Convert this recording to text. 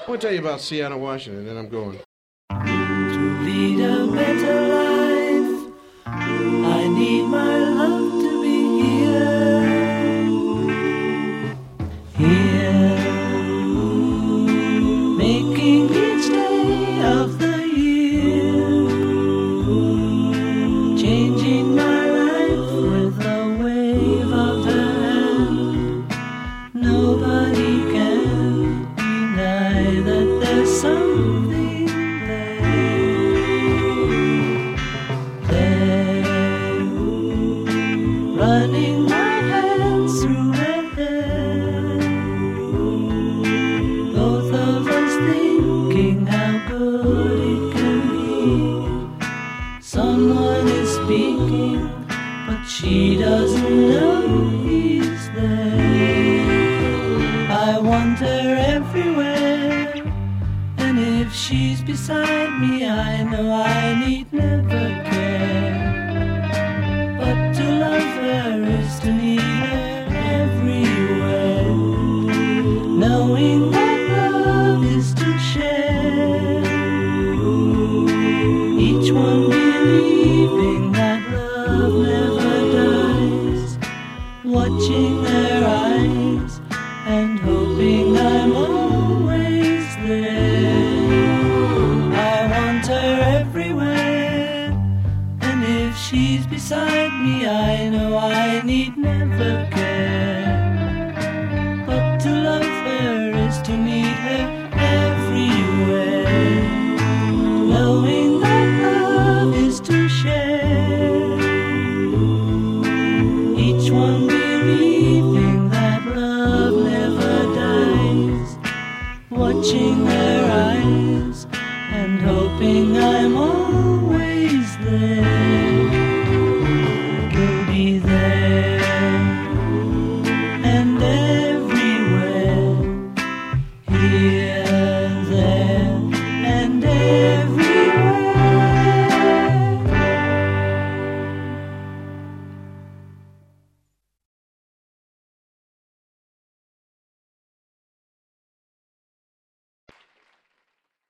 I want to tell you about Seattle, Washington, and then I'm going. To lead a better life, I need my love to be here, making each day of the year, changing my life with a wave of her hand. Nobody can deny that there's something there, running my hands through her hair, both of us thinking how good it can be. Someone is speaking, but she doesn't know he's there. I want her everywhere, and if she's beside me, I know I need never care. But to love her is to need her everywhere, knowing that love is to share, each one believing that love never dies, watching their eyes and hoping I'm always there. I want her everywhere, and if she's beside me, I know I need never care. But to love her is to need her everywhere, knowing that love is to share, each one believing that love never dies, watching their eyes and hoping I'm always there.